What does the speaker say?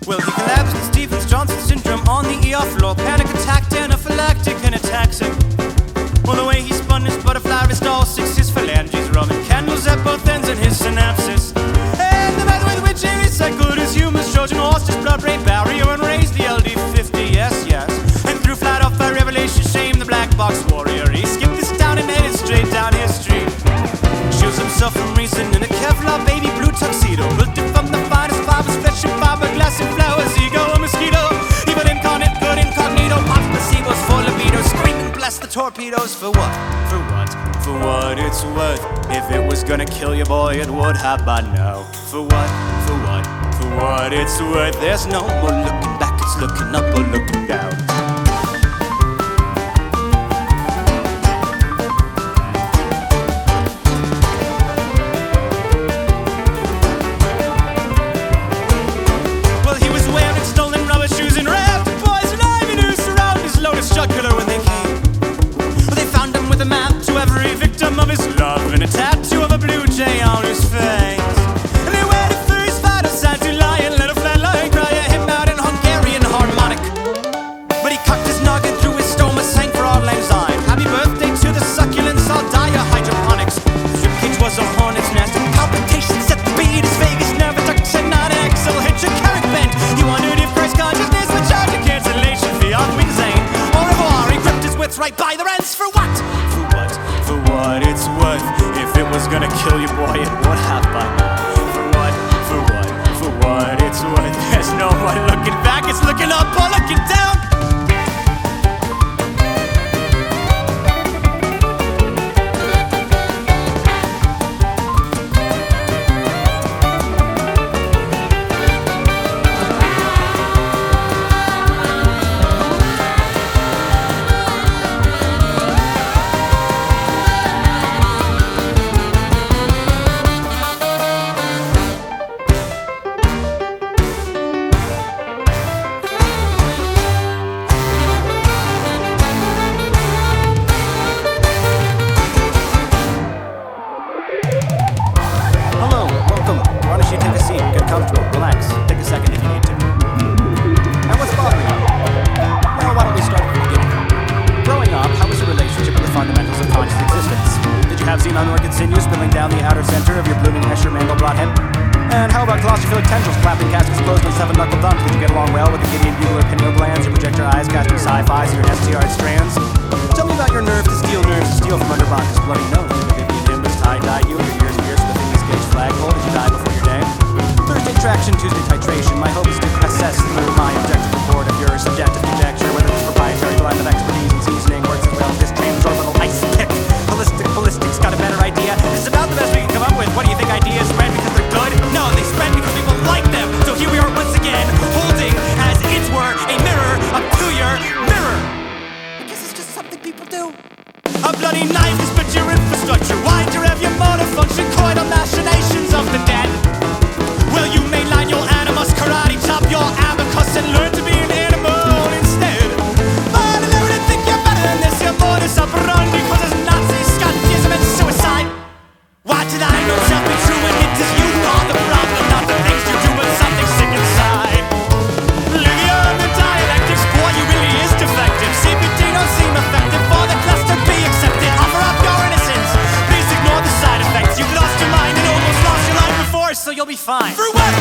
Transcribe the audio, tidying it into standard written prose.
Well, he collapsed with Stevens-Johnson syndrome on the ER floor. Panic attack, anaphylactic, and ataxic. Well, the way he spun his butterfly wrist, all six his phalanges, rubbing candles at both ends and his synapses. And the method with which he recycled his humus, Trojan horse, his blood-brain barrier, and raised the LD50, yes, yes. And threw flat off by revelation, shame the black box warrior. He skipped this town and headed straight down his street. Shields himself from reason in a Kevlar baby blue tuxedo, built it from the finest fibers, flesh and fiberglass and flowers. Ego a mosquito, evil incarnate, good incognito, pops placebos for libido, screaming bless the torpedoes. For what? For what? For what it's worth. If it was gonna kill you, boy, it would have by now. For what? For what? For what it's worth. There's no more looking back, it's looking up or looking down. When they came, well, they found him with a map to every victim of his love and a tattoo of a blue jay on his face. And they waited for his final sad to lie and let a flatline cry at him out in Hungarian harmonic. But he cocked his noggin through his stoma, sang for all lang syne. Happy birthday to the succulents, I'll die of hydroponics. His ribcage was a hornet's nest, and palpitations set the beat. His vagus nerve attacks and not an axle hit your carrot bent. He wondered if Christ consciousness would charge a cancellation fee on Winsane. Right by the ends. For what? For what? For what it's worth. If it was gonna kill you, boy, it would have by now. For what? For what? For what it's worth. There's no one looking back, it's looking up or looking down. Comfortable, relax, take a second if you need to. And what's bothering you? Well, why don't we start at the beginning? Growing up, how was your relationship with the fundamentals of conscious existence? Did you have xenon orchid sinew spilling down the outer center of your blooming Escher Mandelbrot head? And how about claustrophilia tendrils clapping caskets closed with seven-knuckle thumbs? Did you get along well with the Gideon bugler pineal glands, your projector eyes casting sci-fi so your STR strands? Tell me about your nerves to steal from under Bacchus' bloody nose. Did the Vivian nimbus tie-dye you, your ears pierced with a Phineas Gage flagpole? Did you die before your day? Thursday traction, Tuesday titration. My hope is to assess through my objective report of your subjective conjecture whether this proprietary blend of expertise and seasoning works as well as this transorbital ice pick. Holistic ballistics got a better idea. This is about the best we can come up with. What do you think ideas spread because they're good? No, they spread because people like them. So here we are once again, holding as it were a mirror up to your mirror. I guess it's just something people do. A bloody knife has split your infrastructure. Why derive your motor function? Coital machinations of the dead. Well, you mainline your animus, karate chop your abacus and learn to be an animal instead. But I never did think you're better than this. Your modus operandi causes Nazi Scottism and suicide. Why did I know something true when it is you are the problem, not the things you do, but something sick inside? Livia and the dialectics, boy, you really is defective. CBT don't seem effective for the cluster be accepted. Offer up your innocence, please ignore the side effects. You've lost your mind and almost lost your life before, so you'll be fine. For what?